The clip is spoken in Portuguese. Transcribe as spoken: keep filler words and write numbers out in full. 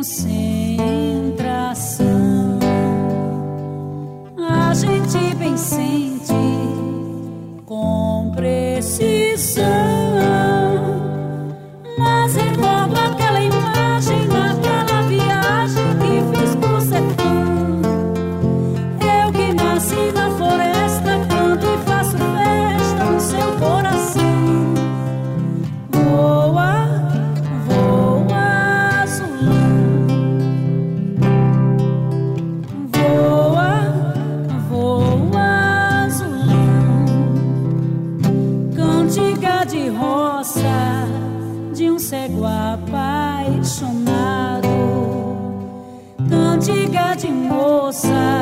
concentração. A gente bem sente com precisão, mas recordo aquela imagem naquela viagem que fiz pro sertão. Eu que nasci na floresta, canto e faço festa no seu coração. Voa, voa, azulão. Voa, voa, azulão. Cantiga de roça de um cego apaixonado, cantiga de moça